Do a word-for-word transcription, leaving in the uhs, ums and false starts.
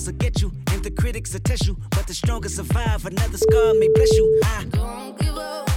will get you, and the critics will test you, but the strongest survive. Another scar may bless you. I don't give up.